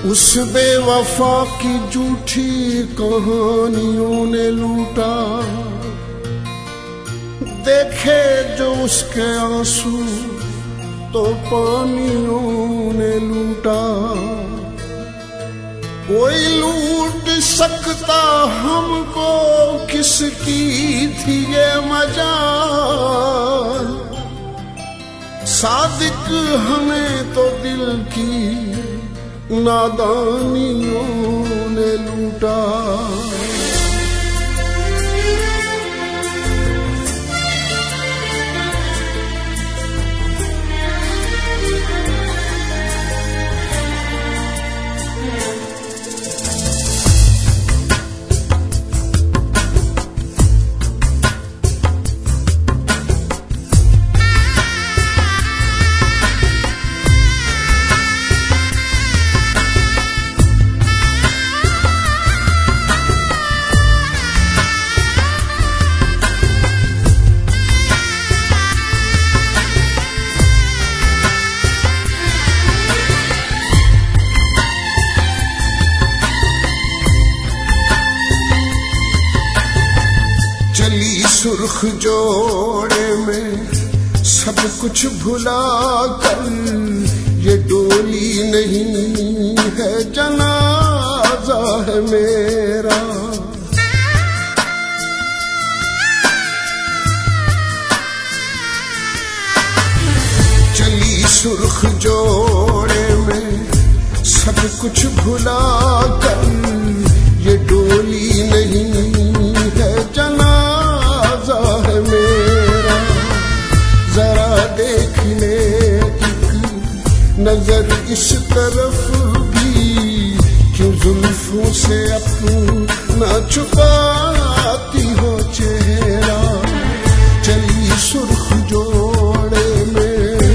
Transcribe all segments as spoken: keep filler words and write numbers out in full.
उस बेवफा की झूठी कहानियों ने लूटा, देखे जो उसके आंसू तो पानियों ने लूटा। कोई लूट सकता हमको किसकी थी ये मजाल, सादिक हमें तो दिल की नादानियों ने लूटा। सुर्ख जोड़े में सब कुछ भुला कर, ये डोली नहीं है जनाजा है मेरा। चली सुर्ख जोड़े में सब कुछ भुला कर, ये डोली नहीं है जनाजा है मेरा। जरा देख ले एक नजर इस तरफ भी, क्यों जुल्फों से अपना छुपाती हो चेहरा। चली सुर्ख जोड़े में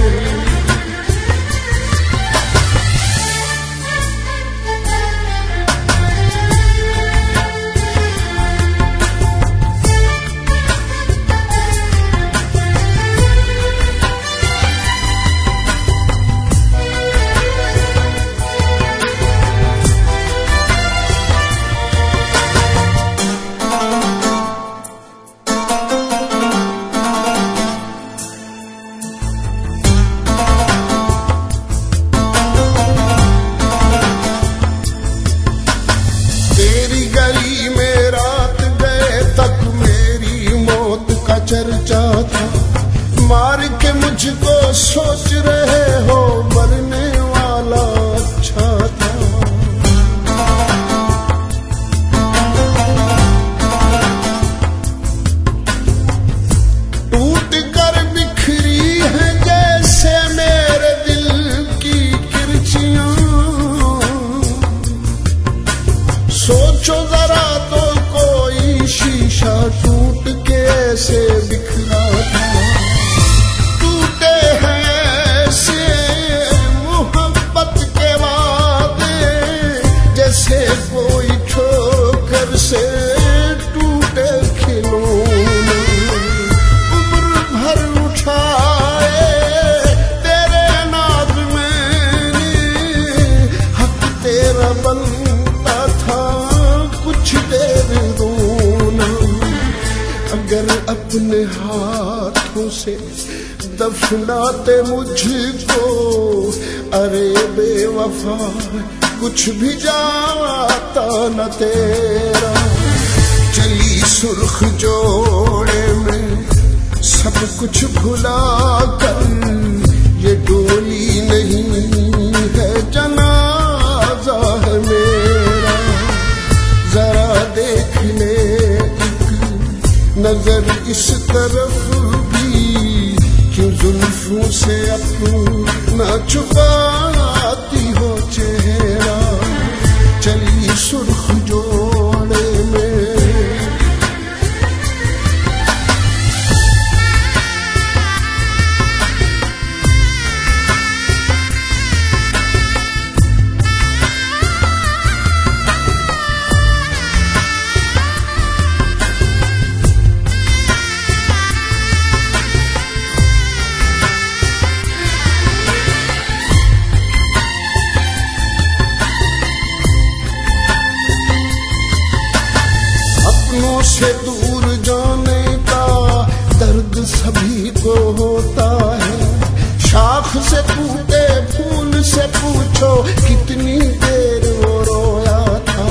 चर्चा था। मार के मुझको सोच रहे हो मरने वाला अच्छा था। टूट कर बिखरी है जैसे मेरे दिल की किरचियां। सोचो जरा तो कोई शीशा टूट के ऐसे बिखरा था। टूटे हैं ऐसे मोहब्बत के वादे, जैसे कोई ठोकर से टूटे खिलौने। उम्र भर उठाए तेरे नाज मैंने, हक तेरा बनता था कुछ देर रोना। अगर अपने हाथों से दफनाते मुझको, अरे बेवफा कुछ भी जाता न तेरा। चली सुर्ख जोड़े में सब कुछ भुला कर, ये डोली नहीं है जनाजा है मेरा। जरा देख ले नजर इस तरफ भी, क्यों जुल्फों से अपना छुपाती हो चेहरा। चली सुर्ख जोड़े में सभी को होता है। शाख से टूटे फूल से पूछो कितनी देर वो रोया था।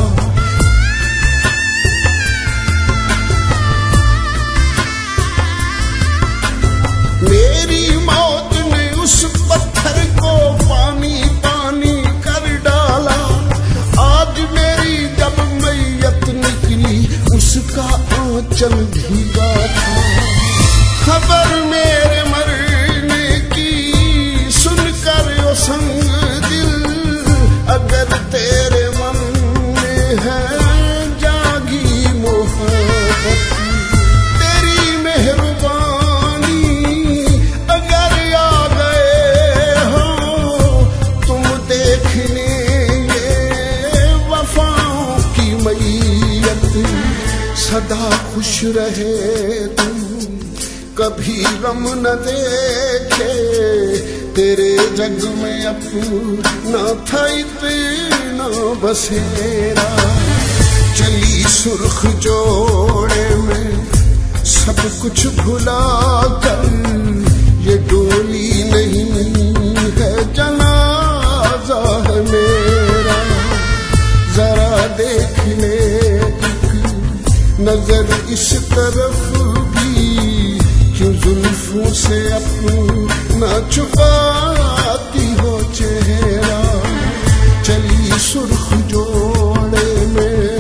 मेरी मौत ने उस पत्थर को पानी पानी कर डाला। आज मेरी जब मैयत निकली उसका आंचल भीगा था। खबर मेरे मरने की सुनकर ओ संग दिल, अगर तेरे मन में है जागी मोहब्बत, तेरी मेहरबानी अगर आ गए हो तुम देखने ये वफाओं की मैयत। सदा खुश रहे तुम कभी गम न देखे, तेरे जग में अपना था इतना बसेरा। चली सुर्ख जोड़े में सब कुछ भुला कर, ये डोली नहीं है जनाजा है मेरा। जरा देख ले एक नजर इस तरफ भी, क्यों जुल्फों से अपना छुपाती हो चेहरा। चली सुर्ख जोड़े में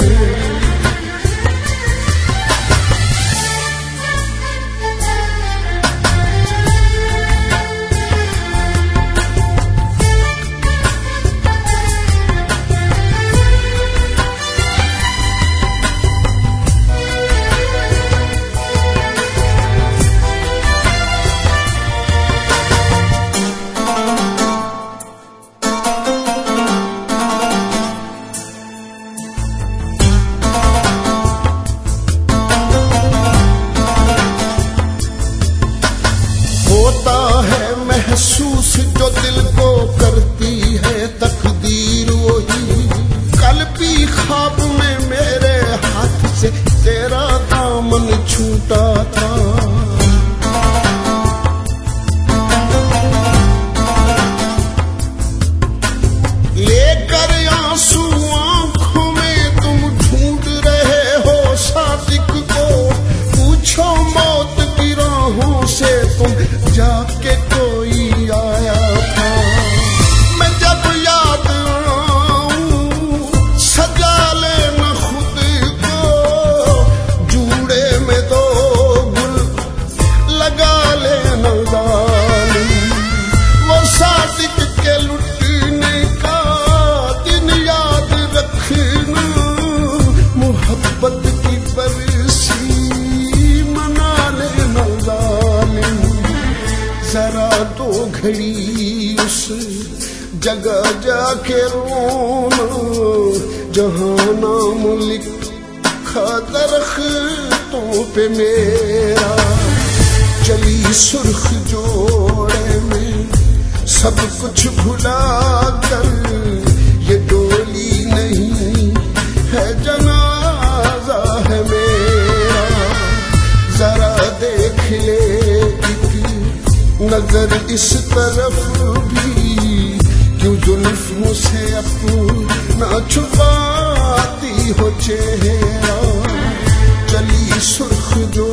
महसूस जो दिल को करती है तकदीर वही। कल भी ख्वाब में मेरे हाथ से तेरा दामन छूटा था। लेकर आंसू आंखों में तुम ढूंढ रहे हो सादिक को, पूछो मौत की राहों से तुम जाके कोई आया था। मैं जब याद आऊं सजा लेना खुद को, जूड़े में दो गुल लगा लेना जालिम। वो सादिक के लुटने का दिन याद रखना, मोहब्बत की बरसी मना लेना जालिम। जरा दो घड़ी उस जगह जाके रोना, जहां नाम लिखा दरख्तों पे मेरा। चली सुर्ख जोड़े में सब कुछ भुला कर, ये डोली नहीं है जनाजा है मेरा। जरा देख ले नजर इस तरफ भी, क्यों जुल्फों से अपना छुपाती हो चेहरा। चली सुर्ख जो